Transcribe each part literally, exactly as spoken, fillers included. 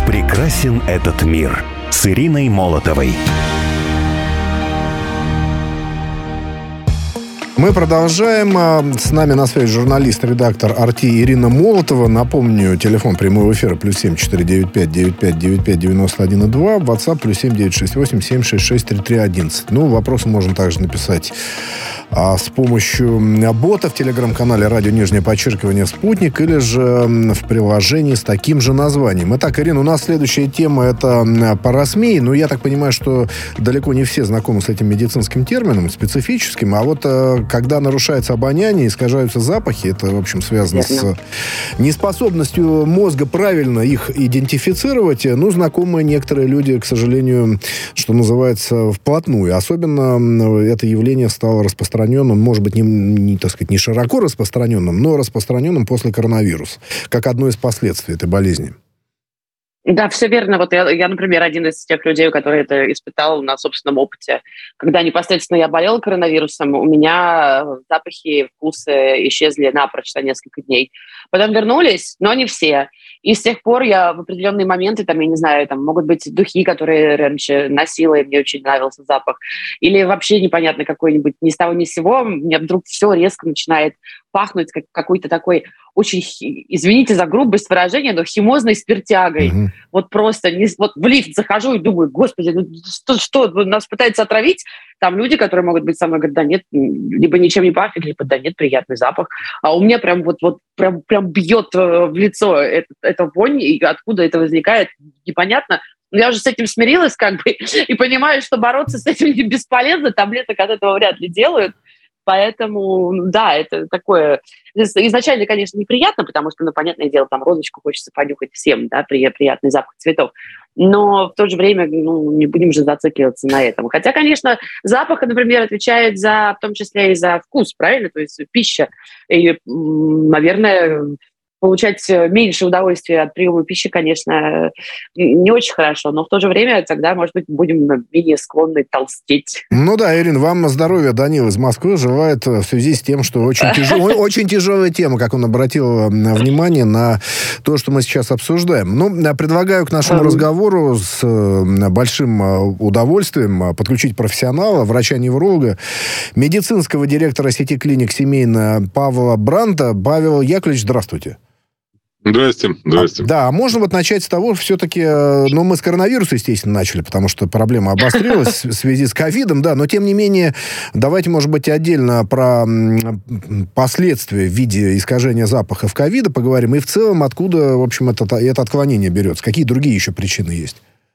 Как прекрасен этот мир. С Ириной Молотовой. Мы продолжаем. С нами на связи журналист, редактор «Арти» Ирина Молотова. Напомню, телефон прямого эфира плюс семь четыре девять пять девять пять девять пять девяносто один и два. WhatsApp плюс семь девять шесть восемь семь шесть шесть три три одиннадцать. Ну, вопросы можно также написать а, с помощью бота в телеграм-канале «Радио Нижнее Подчеркивание Спутник» или же в приложении с таким же названием. Итак, Ирина, у нас следующая тема — это парасмия. Ну, я так понимаю, что далеко не все знакомы с этим медицинским термином, специфическим. А вот когда нарушается обоняние, искажаются запахи, это, в общем, связано Верно. с неспособностью мозга правильно их идентифицировать. Ну, знакомы некоторые люди, к сожалению, что называется, вплотную. Особенно это явление стало распространенным, может быть, не, не, так сказать, не широко распространенным, но распространенным после коронавируса, как одно из последствий этой болезни. Да, все верно. Вот я, я, например, один из тех людей, который это испытал на собственном опыте. Когда непосредственно я болела коронавирусом, у меня запахи, вкусы исчезли напрочь на несколько дней. Потом вернулись, но не все. И с тех пор я в определенные моменты, там, я не знаю, там могут быть духи, которые раньше носила, и мне очень нравился запах. Или вообще непонятно какой-нибудь ни с того ни с сего, мне вдруг все резко начинает пахнуть как какой-то такой очень, извините за грубость выражения, но химозной спиртягой. Mm-hmm. Вот просто не, вот в лифт захожу и думаю, господи, ну что, что, нас пытаются отравить? Там люди, которые могут быть со мной, говорят, да нет, либо ничем не пахнет, либо да нет, приятный запах. А у меня прям вот, вот прям, прям бьет в лицо эта, эта вонь, и откуда это возникает, непонятно. Но я уже с этим смирилась как бы и понимаю, что бороться с этим бесполезно, таблеток от этого вряд ли делают. Поэтому, да, это такое... Изначально, конечно, неприятно, потому что, ну, понятное дело, там розочку хочется понюхать всем, да, приятный запах цветов. Но в то же время, ну, не будем же зацикливаться на этом. Хотя, конечно, запах, например, отвечает за, в том числе и за вкус, правильно? То есть пища. И, наверное, получать меньше удовольствия от приема пищи, конечно, не очень хорошо, но в то же время тогда, может быть, будем менее склонны толстеть. Ну да, Ирина, вам здоровья. Данил из Москвы желает в связи с тем, что очень, тяж... очень тяжелая тема, как он обратил внимание на то, что мы сейчас обсуждаем. Ну, предлагаю к нашему разговору с большим удовольствием подключить профессионала, врача-невролога, медицинского директора сети клиник «Семейная» Павла Бранта. Павел Яковлевич, здравствуйте. Здрасте, здрасте. А, да, можно вот начать с того, все-таки, ну, мы с коронавируса, естественно, начали, потому что проблема обострилась в связи с ковидом, да, но, тем не менее, давайте, может быть, отдельно про последствия в виде искажения запахов ковида поговорим, и в целом, откуда, в общем, это, это отклонение берется, какие другие еще причины есть?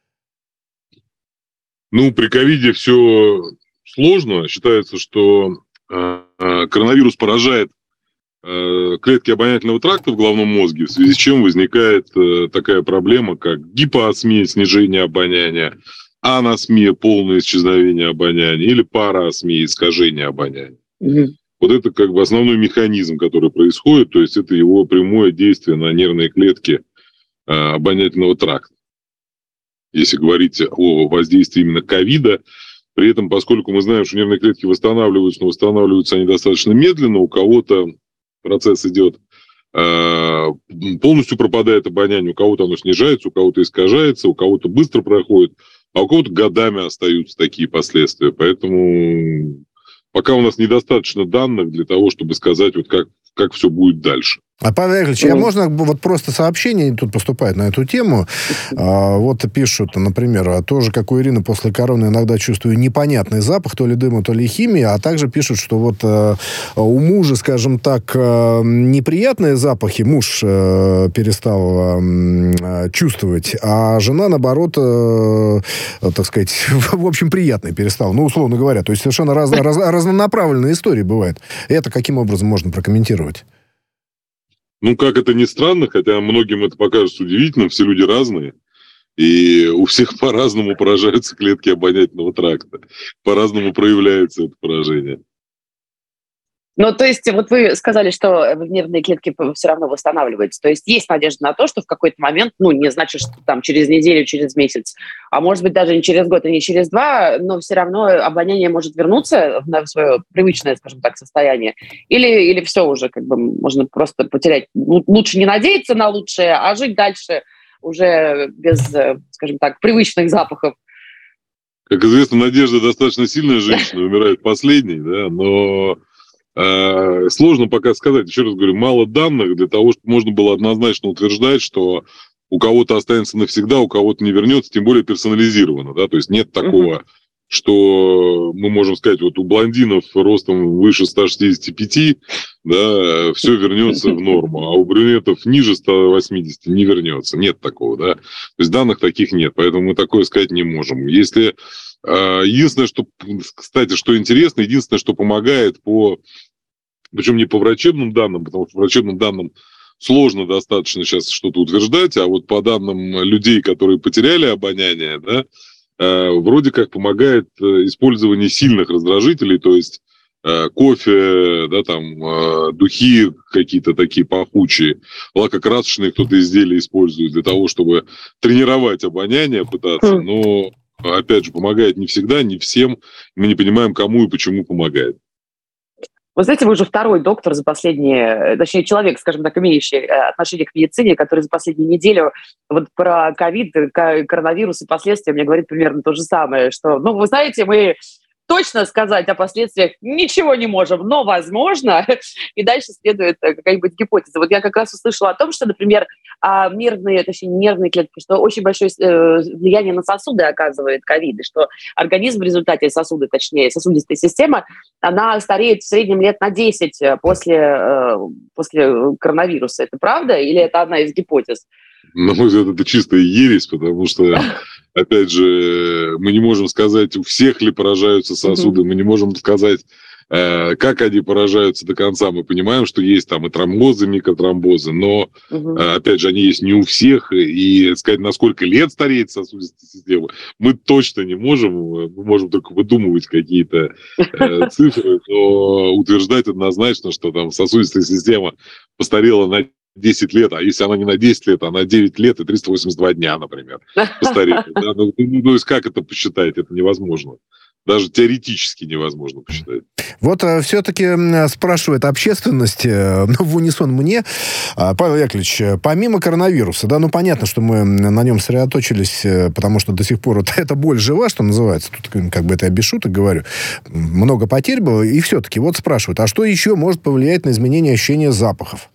Ну, при ковиде все сложно. Считается, что э, коронавирус поражает клетки обонятельного тракта в головном мозге, в связи с чем возникает э, такая проблема, как гипоосмия, снижение обоняния, аносмия, полное исчезновение обоняния, или параосмия, искажение обоняния. Mm-hmm. Вот это как бы основной механизм, который происходит, то есть это его прямое действие на нервные клетки э, обонятельного тракта. Если говорить о воздействии именно ковида, при этом, поскольку мы знаем, что нервные клетки восстанавливаются, но восстанавливаются они достаточно медленно, у кого-то процесс идет, полностью пропадает обоняние, у кого-то оно снижается, у кого-то искажается, у кого-то быстро проходит, а у кого-то годами остаются такие последствия. Поэтому пока у нас недостаточно данных для того, чтобы сказать, вот как, как все будет дальше. А, Павел Яковлевич, mm. я можно вот просто сообщение тут поступает на эту тему. А, вот пишут, например, тоже, как у Ирины, после короны иногда чувствую непонятный запах, то ли дыма, то ли химии, а также пишут, что вот а, у мужа, скажем так, а, неприятные запахи муж а, перестал а, чувствовать, а жена, наоборот, а, так сказать, в общем, приятные перестала, ну, условно говоря. То есть совершенно раз, раз, разнонаправленные истории бывают. Это каким образом можно прокомментировать? Ну, как это ни странно, хотя многим это покажется удивительным, все люди разные, и у всех по-разному поражаются клетки обонятельного тракта, по-разному проявляется это поражение. Ну, то есть, вот вы сказали, что нервные клетки все равно восстанавливаются. То есть, есть надежда на то, что в какой-то момент, ну, не значит, что там через неделю, через месяц, а может быть, даже не через год и не через два, но все равно обоняние может вернуться в свое привычное, скажем так, состояние. Или, или все уже, как бы, можно просто потерять. Лучше не надеяться на лучшее, а жить дальше уже без, скажем так, привычных запахов. Как известно, Надежда достаточно сильная женщина, умирает последней, да, но э, сложно пока сказать. Еще раз говорю, мало данных для того, чтобы можно было однозначно утверждать, что у кого-то останется навсегда, у кого-то не вернется, тем более персонализированно, да, то есть нет такого, uh-huh. что мы можем сказать, вот у блондинов ростом выше ста шестидесяти пяти, да, все вернется в норму, а у брюнетов ниже ста восьмидесяти не вернется. Нет такого, да. То есть данных таких нет, поэтому мы такое сказать не можем. Если э, единственное, что, кстати, что интересно, единственное, что помогает по, причем не по врачебным данным, потому что по врачебным данным сложно достаточно сейчас что-то утверждать, а вот по данным людей, которые потеряли обоняние, да, э, вроде как помогает использование сильных раздражителей, то есть э, кофе, да, там, э, духи какие-то такие пахучие, лакокрасочные кто-то изделия использует для того, чтобы тренировать обоняние, пытаться, но, опять же, помогает не всегда, не всем, мы не понимаем, кому и почему помогает. Вы знаете, вы уже второй доктор за последние, точнее, человек, скажем так, имеющий отношение к медицине, который за последнюю неделю вот про ковид, коронавирус и последствия мне говорит примерно то же самое, что, ну, вы знаете, мы точно сказать о последствиях ничего не можем, но возможно, и дальше следует какая-нибудь гипотеза. Вот я как раз услышала о том, что, например, нервные, точнее, нервные клетки, что очень большое влияние на сосуды оказывает ковид, и что организм в результате сосуды, точнее, сосудистая система, она стареет в среднем лет на десять после, после коронавируса. Это правда или это одна из гипотез? На мой взгляд, это чистая ересь, потому что, опять же, мы не можем сказать, у всех ли поражаются сосуды, mm-hmm. мы не можем сказать, э, как они поражаются до конца. Мы понимаем, что есть там и тромбозы, микротромбозы, но, mm-hmm. э, опять же, они есть не у всех, и сказать, на сколько лет стареет сосудистая система, мы точно не можем. Мы можем только выдумывать какие-то э, цифры, но утверждать однозначно, что там сосудистая система постарела на десять лет, а если она не на десять лет, а на девять лет и триста восемьдесят два дня, например, постарела. Да? Ну, ну, то есть как это посчитать? Это невозможно. Даже теоретически невозможно посчитать. Вот а, все-таки спрашивает общественность, ну, в унисон мне, а, Павел Яковлевич, помимо коронавируса, да, ну, понятно, что мы на нем сосредоточились, потому что до сих пор вот эта боль жива, что называется, тут как бы это я без шуток говорю, много потерь было, и все-таки вот спрашивают, а что еще может повлиять на изменение ощущения запахов?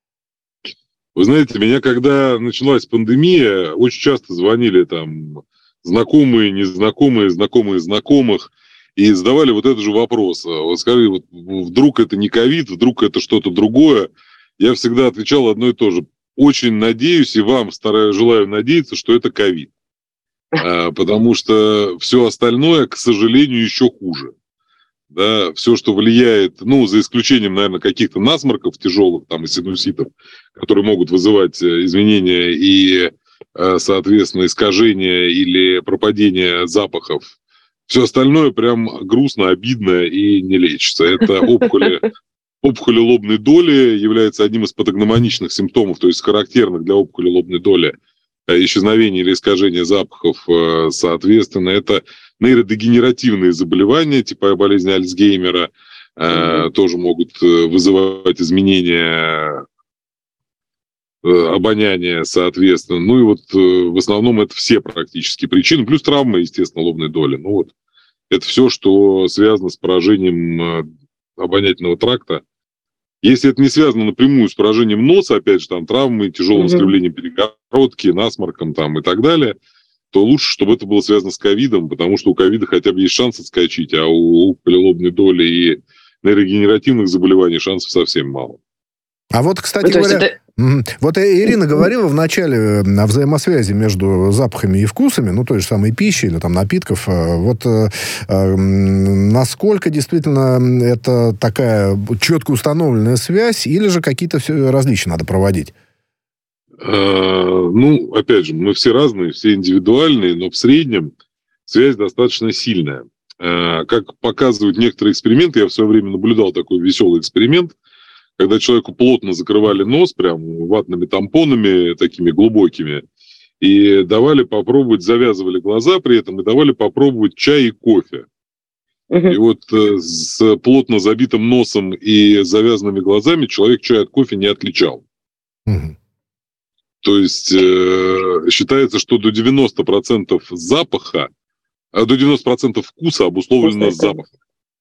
Вы знаете, меня, когда началась пандемия, очень часто звонили там знакомые, незнакомые, знакомые знакомых, и задавали вот этот же вопрос. Вот скажи, вот, вдруг это не ковид, вдруг это что-то другое? Я всегда отвечал одно и то же. Очень надеюсь, и вам стараюсь, желаю надеяться, что это ковид. А, потому что все остальное, к сожалению, еще хуже. Да, все, что влияет, ну, за исключением, наверное, каких-то насморков тяжелых, там, и синуситов, которые могут вызывать изменения и, соответственно, искажения или пропадение запахов. Все остальное прям грустно, обидно и не лечится. Это опухоли, опухоли лобной доли является одним из патогномоничных симптомов, то есть характерных для опухоли лобной доли, исчезновение или искажение запахов, соответственно, это нейродегенеративные заболевания, типа болезни Альцгеймера, mm-hmm. э, тоже могут вызывать изменения э, обоняния, соответственно. Ну и вот э, в основном это все практически причины, плюс травмы, естественно, лобной доли. Ну вот это все, что связано с поражением э, обонятельного тракта. Если это не связано напрямую с поражением носа, опять же, там травмы, тяжелым mm-hmm. искривлением перегородки, насморком там, и так далее, то лучше, чтобы это было связано с ковидом, потому что у ковида хотя бы есть шанс отскочить, а у опухоли лобной доли и нейрогенеративных заболеваний шансов совсем мало. А вот, кстати ну, говоря, это... вот Ирина говорила в начале о взаимосвязи между запахами и вкусами, ну, той же самой пищи или там напитков. Вот э, э, насколько действительно это такая четко установленная связь, или же какие-то все различия надо проводить? Ну, опять же, мы все разные, все индивидуальные, но в среднем связь достаточно сильная. Как показывают некоторые эксперименты, я в свое время наблюдал такой веселый эксперимент, когда человеку плотно закрывали нос прям ватными тампонами такими глубокими, и давали попробовать, завязывали глаза при этом, и давали попробовать чай и кофе. Uh-huh. И вот с плотно забитым носом и завязанными глазами человек чай от кофе не отличал. Uh-huh. То есть э, считается, что до девяноста процентов запаха, а до девяноста процентов вкуса обусловлено запахом.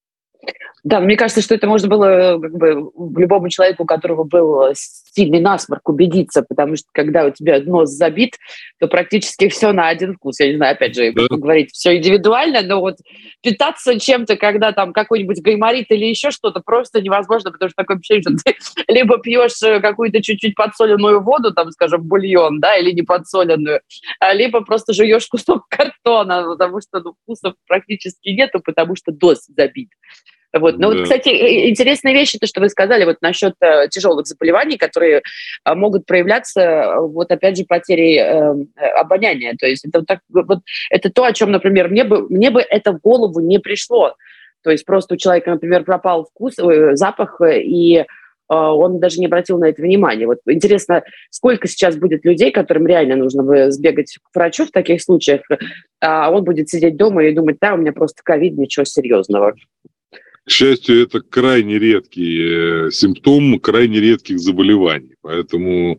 Да, мне кажется, что это можно было как бы любому человеку, у которого был сильный насморк, убедиться, потому что когда у тебя нос забит, то практически все на один вкус. Я не знаю, опять же, Да. как говорить, все индивидуально, но вот питаться чем-то, когда там какой-нибудь гайморит или еще что-то, просто невозможно, потому что такое впечатление, что ты либо пьешь какую-то чуть-чуть подсоленную воду, там, скажем, бульон, да, или не подсоленную, либо просто жуешь кусок картона, потому что ну, вкусов практически нету, потому что нос забит. Вот. Но Да. вот, кстати, интересная вещь, то, что вы сказали вот насчет э, тяжелых заболеваний, которые э, могут проявляться, э, вот опять же, потерей э, обоняния. То есть это, вот так, вот, это то, о чем, например, мне бы, мне бы это в голову не пришло. То есть просто у человека, например, пропал вкус, э, запах, э, и э, он даже не обратил на это внимания. Вот интересно, сколько сейчас будет людей, которым реально нужно бы сбегать к врачу в таких случаях, а он будет сидеть дома и думать, да, у меня просто ковид, ничего серьезного. К счастью, это крайне редкий э, симптом крайне редких заболеваний. Поэтому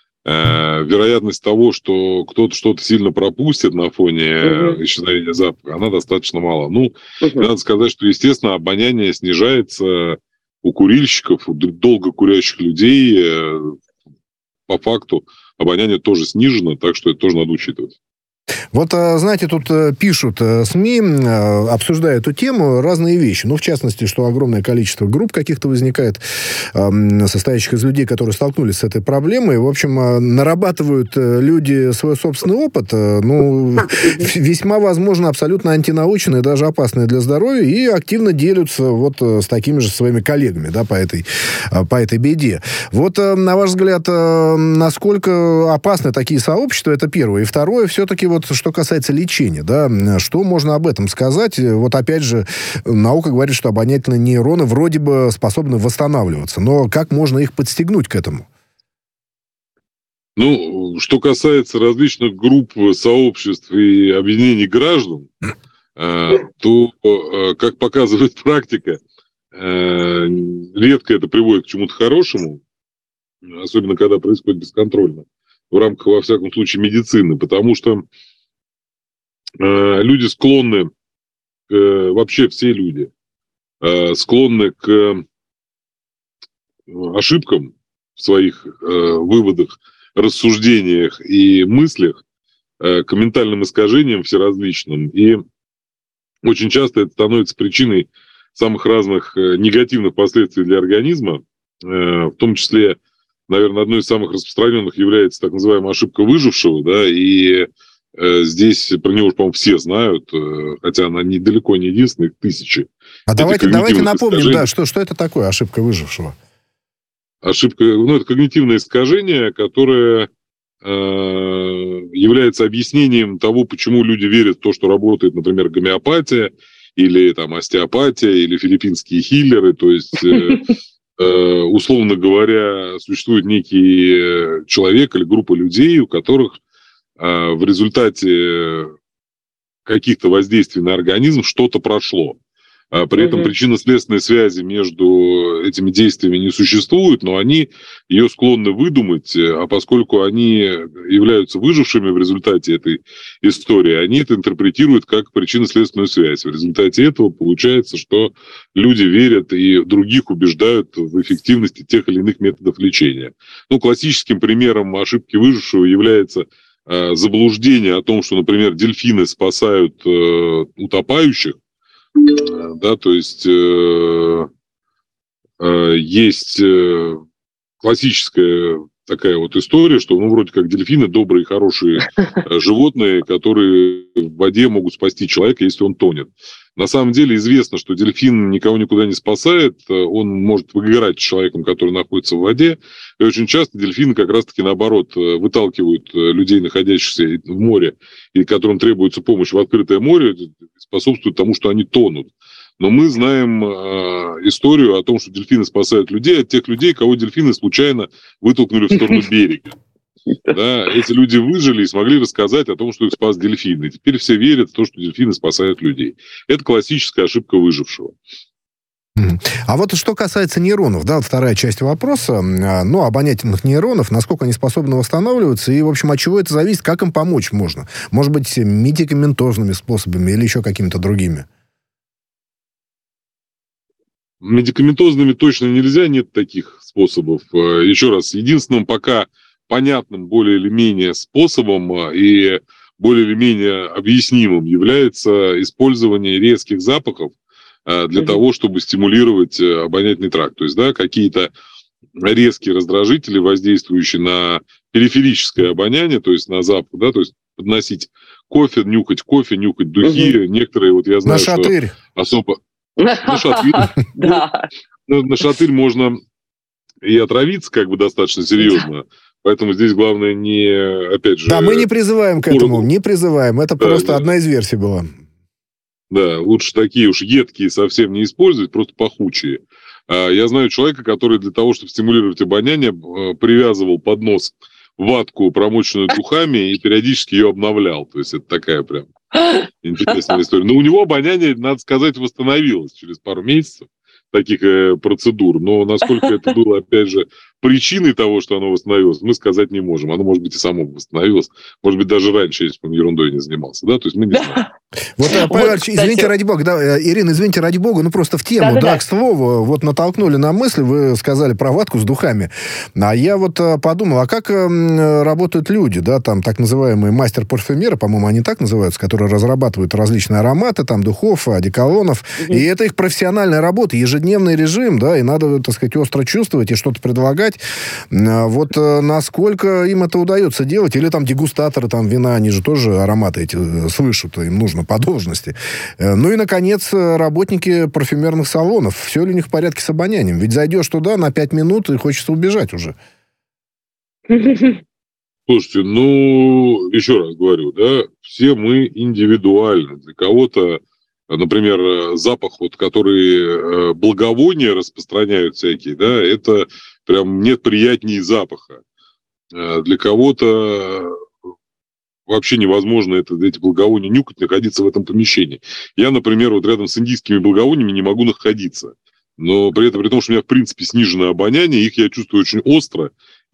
э, вероятность того, что кто-то что-то сильно пропустит на фоне Мгм. исчезновения запаха, она достаточно мала. Ну, Мгм. надо сказать, что, естественно, обоняние снижается у курильщиков, у д- долго курящих людей. э, По факту обоняние тоже снижено, так что это тоже надо учитывать. Вот, э, знаете, тут э, пишут э, СМИ, э, обсуждая эту тему, разные вещи. Ну, в частности, что огромное количество групп каких-то возникает, э, состоящих из людей, которые столкнулись с этой проблемой. В общем, э, нарабатывают э, люди свой собственный опыт, э, ну, весьма, возможно, абсолютно антинаучный, даже опасный для здоровья, и активно делятся вот э, с такими же своими коллегами, да, по этой, э, по этой беде. Вот, э, на ваш взгляд, э, насколько опасны такие сообщества, это первое. И второе, все-таки вот что касается лечения, да, что можно об этом сказать? Вот опять же, наука говорит, что обонятельные нейроны вроде бы способны восстанавливаться, но как можно их подстегнуть к этому? Ну, что касается различных групп, сообществ и объединений граждан, э, то, э, как показывает практика, э, редко это приводит к чему-то хорошему, особенно когда происходит бесконтрольно, в рамках, во всяком случае, медицины, потому что э, люди склонны, э, вообще все люди, э, склонны к э, ошибкам в своих э, выводах, рассуждениях и мыслях, э, к ментальным искажениям всеразличным. И очень часто это становится причиной самых разных э, негативных последствий для организма, э, в том числе, наверное, одной из самых распространенных является так называемая ошибка выжившего, да, и э, здесь про него, по-моему, все знают, э, хотя она не, далеко не единственная, их тысячи. А давайте, давайте когнитивных напомним, искажений. да, что, что это такое ошибка выжившего? Ошибка, ну, это когнитивное искажение, которое э, является объяснением того, почему люди верят в то, что работает, например, гомеопатия, или там остеопатия, или филиппинские хиллеры. То есть, э, э, условно говоря, существует некий человек или группа людей, у которых э, в результате каких-то воздействий на организм что-то прошло. При этом Мгм. причинно-следственной связи между этими действиями не существует, но они ее склонны выдумать, а поскольку они являются выжившими в результате этой истории, они это интерпретируют как причинно-следственную связь. В результате этого получается, что люди верят и других убеждают в эффективности тех или иных методов лечения. Ну, классическим примером ошибки выжившего является э, заблуждение о том, что, например, дельфины спасают э, утопающих. Да, то есть э, э, есть э, классическая такая вот история, что, ну, вроде как дельфины добрые, хорошие э, животные, которые в воде могут спасти человека, если он тонет. На самом деле известно, что дельфин никого никуда не спасает, он может выиграть с человеком, который находится в воде, и очень часто дельфины как раз-таки наоборот выталкивают людей, находящихся в море, и которым требуется помощь в открытое море, способствуют тому, что они тонут. Но мы знаем э, историю о том, что дельфины спасают людей от тех людей, кого дельфины случайно вытолкнули в сторону берега. Да, эти люди выжили и смогли рассказать о том, что их спас дельфин. И теперь все верят в то, что дельфины спасают людей. Это классическая ошибка выжившего. А вот что касается нейронов, да, вторая часть вопроса, ну, обонятельных нейронов, насколько они способны восстанавливаться, и, в общем, от чего это зависит, как им помочь можно? Может быть, медикаментозными способами или еще какими-то другими? Медикаментозными точно нельзя, нет таких способов. Еще раз, единственным пока понятным более или менее способом и более или менее объяснимым является использование резких запахов для mm-hmm. того, чтобы стимулировать обонятельный тракт. То есть, да, какие-то резкие раздражители, воздействующие на периферическое обоняние, то есть на запах, да, то есть подносить кофе, нюхать кофе, нюхать духи. Mm-hmm. Некоторые, вот я знаю, на шатырь. Что особо... На шатырь. На шатырь можно и отравиться как бы достаточно серьезно. Поэтому здесь главное не, опять же... Да, мы не призываем к этому, не призываем. Это просто одна из версий была. Да, лучше такие уж едкие совсем не использовать, просто пахучие. Я знаю человека, который для того, чтобы стимулировать обоняние, привязывал под нос ватку, промоченную духами, и периодически ее обновлял. То есть это такая прям интересная история. Но у него обоняние, надо сказать, восстановилось через пару месяцев таких процедур. Но насколько это было, опять же, причиной того, что оно восстановилось, мы сказать не можем. Оно, может быть, и само восстановилось. Может быть, даже раньше, если бы он ерундой не занимался. Да? То есть мы не знаем. Вот, Павел Ильич, извините, ради бога, да, Ирина, извините, ради бога, ну просто в тему, да, да, да, к слову, вот натолкнули на мысль, вы сказали про ватку с духами, а я вот подумал, а как работают люди, да, там так называемые мастер-парфюмеры, по-моему, они так называются, которые разрабатывают различные ароматы, там, духов, одеколонов, угу. И это их профессиональная работа, ежедневный режим, да, и надо, так сказать, остро чувствовать и что-то предлагать. Вот насколько им это удается делать, или там дегустаторы, там, вина, они же тоже ароматы эти слышат, им нужно по должности. Ну и, наконец, работники парфюмерных салонов. Все ли у них в порядке с обонянием? Ведь зайдешь туда на пять минут и хочется убежать уже. Слушайте, ну, еще раз говорю, да, все мы индивидуальны. Для кого-то, например, запах, вот, который благовония распространяют всякие, да, это прям нет приятнее запаха. Для кого-то вообще невозможно это, эти благовония нюхать, находиться в этом помещении. Я, например, вот рядом с индийскими благовониями не могу находиться. Но при этом, при том, что у меня, в принципе, сниженное обоняние, их я чувствую очень остро,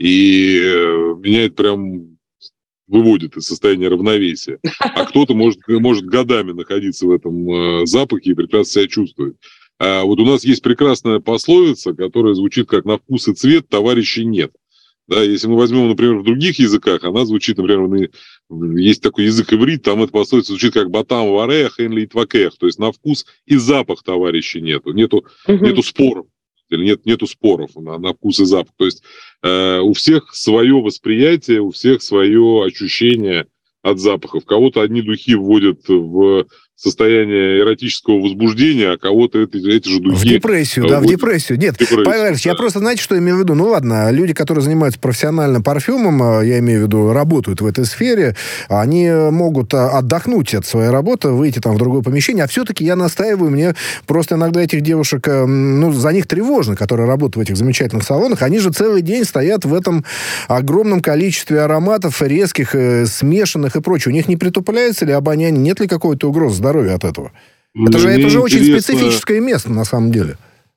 и меня это прям выводит из состояния равновесия. А кто-то может, может годами находиться в этом запахе и прекрасно себя чувствует. А вот у нас есть прекрасная пословица, которая звучит как «на вкус и цвет товарищей нет». Да, если мы возьмем, например, в других языках, она звучит, например, есть такой язык иврит, там эта пословица звучит как «батам варех, энли твакех», то есть на вкус и запах товарищей нету, нету, uh-huh. нету споров, или нет, нету споров на, на вкус и запах. То есть э, у всех свое восприятие, у всех свое ощущение от запахов. Кого-то одни духи вводят в состояние эротического возбуждения, а кого-то эти, эти же духи... В депрессию, да, в депрессию. Нет, депрессию, Павел Ильич, да. Я просто, знаете, что имею в виду? Ну, ладно, люди, которые занимаются профессиональным парфюмом, я имею в виду, работают в этой сфере, они могут отдохнуть от своей работы, выйти там в другое помещение, а все-таки я настаиваю, мне просто иногда этих девушек, ну, за них тревожно, которые работают в этих замечательных салонах, они же целый день стоят в этом огромном количестве ароматов, резких, смешанных и прочего. У них не притупляется ли обоняние, нет ли какой-то угрозы здоровья от этого? Это же, это же очень специфическое место, на самом деле.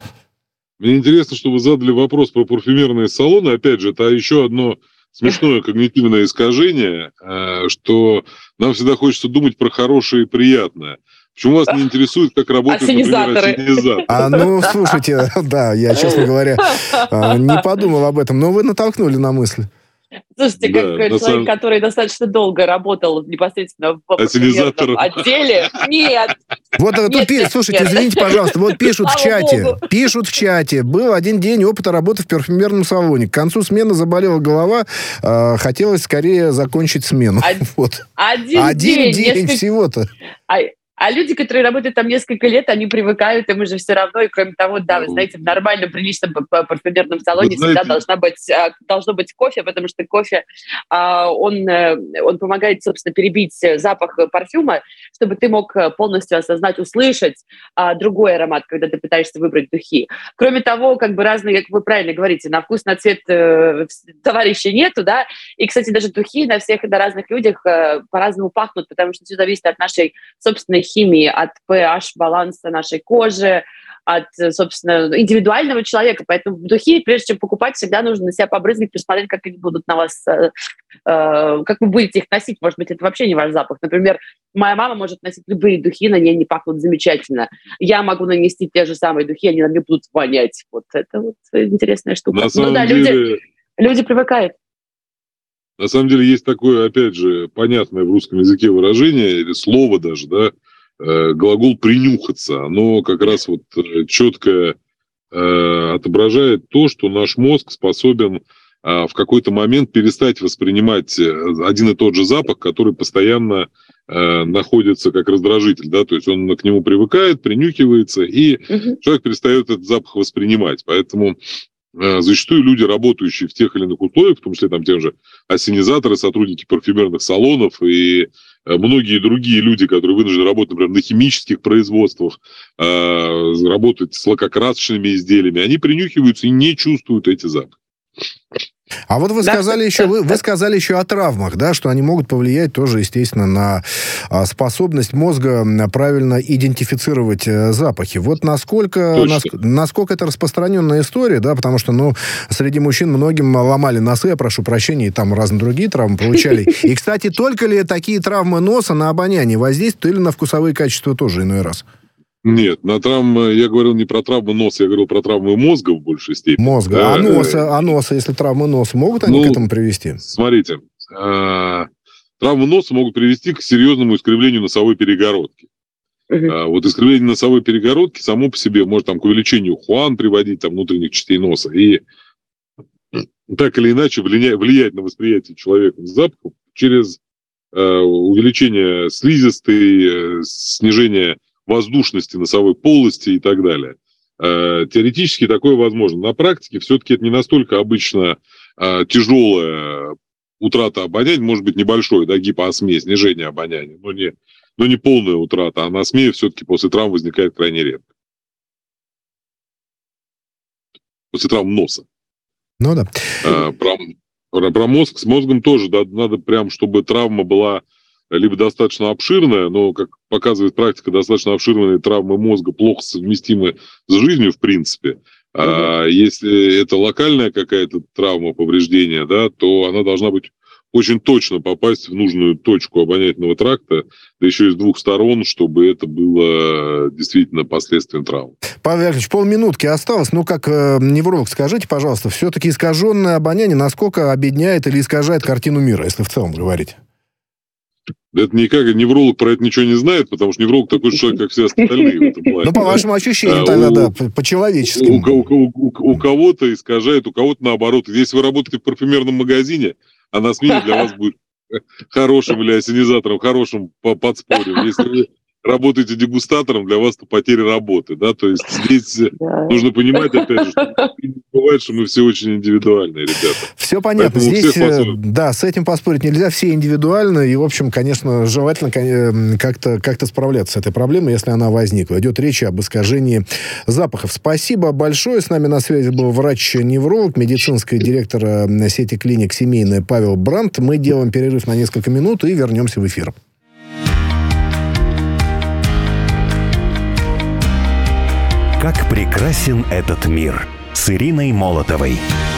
Мне интересно, что вы задали вопрос про парфюмерные салоны. Опять же, это еще одно смешное когнитивное искажение, что нам всегда хочется думать про хорошее и приятное. Почему вас не интересует, как работает, например, ассенизатор? А, ну, слушайте, да, я, честно говоря, не подумал об этом, но вы натолкнули на мысль. Слушайте, да, как человек, самом... который достаточно долго работал непосредственно в парфюмерном отделе. Нет. Вот нет, тут пишут, слушайте, нет. Извините, пожалуйста, вот пишут в чате, Богу. пишут в чате. Был один день опыта работы в парфюмерном салоне. К концу смены заболела голова, э, хотелось скорее закончить смену. Од... Вот. Один, один день, день несколько... всего-то. А... А люди, которые работают там несколько лет, они привыкают, им уже все равно. И кроме того, да, вы знаете, в нормальном, приличном парфюмерном салоне знаете... всегда должна быть, должно быть кофе, потому что кофе, он, он помогает, собственно, перебить запах парфюма, чтобы ты мог полностью осознать, услышать другой аромат, когда ты пытаешься выбрать духи. Кроме того, как бы разные, как вы правильно говорите, на вкус, на цвет товарищей нету, да. И, кстати, даже духи на всех, на разных людях по-разному пахнут, потому что все зависит от нашей собственной химии, от pH баланса нашей кожи, от, собственно, индивидуального человека. Поэтому духи, прежде чем покупать, всегда нужно на себя побрызгать, посмотреть, как они будут на вас, э, э, как вы будете их носить. Может быть, это вообще не ваш запах. Например, моя мама может носить любые духи, на ней не пахнут замечательно. Я могу нанести те же самые духи, они на мне будут вонять. Вот это вот интересная штука. На самом ну да, деле... люди, люди привыкают. На самом деле есть такое, опять же, понятное в русском языке выражение, или слово даже, да, э, глагол «принюхаться». Оно как раз вот э, четко э, отображает то, что наш мозг способен э, в какой-то момент перестать воспринимать один и тот же запах, который постоянно э, находится как раздражитель, да, то есть он к нему привыкает, принюхивается, и угу. человек перестает этот запах воспринимать. Поэтому зачастую люди, работающие в тех или иных условиях, в том числе там те же ассенизаторы, сотрудники парфюмерных салонов и многие другие люди, которые вынуждены работать, например, на химических производствах, работать с лакокрасочными изделиями, они принюхиваются и не чувствуют эти запахи. А вот вы сказали, да, еще, вы, вы сказали еще о травмах, да, что они могут повлиять тоже, естественно, на а, способность мозга правильно идентифицировать а, запахи. Вот насколько, нас, насколько это распространенная история, да, потому что, ну, среди мужчин многим ломали носы, я прошу прощения, и там разные другие травмы получали. И, кстати, только ли такие травмы носа на обоняние воздействуют или на вкусовые качества тоже иной раз? Нет, на травмы, я говорил не про травму носа, я говорил про травмы мозга в большей степени. Мозга. Да. А носа, а носа, если травмы носа, могут они ну, к этому привести? Смотрите, э, травмы носа могут привести к серьезному искривлению носовой перегородки. Uh-huh. А, вот искривление носовой перегородки само по себе может там, к увеличению хуан приводить, там, внутренних частей носа, и так или иначе влиять, влиять на восприятие человека запахов через э, увеличение слизистой, э, снижение воздушности носовой полости и так далее. Э, теоретически такое возможно. На практике все-таки это не настолько обычно э, тяжелая утрата обоняния, может быть небольшой, да, гипоосмия, снижение обоняния, но не, но не полная утрата, а аносмия все-таки после травм возникает крайне редко. После травм носа. Ну да. Э, про, про, про мозг, с мозгом тоже, да, надо прям, чтобы травма была либо достаточно обширная, но, как показывает практика, достаточно обширные травмы мозга плохо совместимы с жизнью, в принципе. Uh-huh. А если это локальная какая-то травма, повреждение, да, то она должна быть очень точно попасть в нужную точку обонятельного тракта, да еще и с двух сторон, чтобы это было действительно последствием травмы. Павел Яковлевич, полминутки осталось. Ну, как э, невролог, скажите, пожалуйста, все-таки искаженное обоняние насколько обедняет или искажает картину мира, если в целом говорить? Это никак, невролог про это ничего не знает, потому что невролог такой же человек, как все остальные в этом плане. Ну, по вашим ощущениям тогда, да, по-человеческим. У кого-то искажает, у кого-то наоборот. Если вы работаете в парфюмерном магазине, а на смене для вас будет хорошим или ассенизатором, хорошим подспорьем. Если вы работаете дегустатором, для вас это потеря работы, да, то есть здесь да. нужно понимать, опять же, что бывает, что мы все очень индивидуальные, ребята. Все понятно, поэтому здесь, да, с этим поспорить нельзя, все индивидуально, и, в общем, конечно, желательно как-то, как-то справляться с этой проблемой, если она возникла. Идет речь об искажении запахов. Спасибо большое, с нами на связи был врач-невролог, медицинский директор сети клиник «Семейная» Павел Брандт. Мы делаем перерыв на несколько минут и вернемся в эфир. Как прекрасен этот мир с Ириной Молотовой.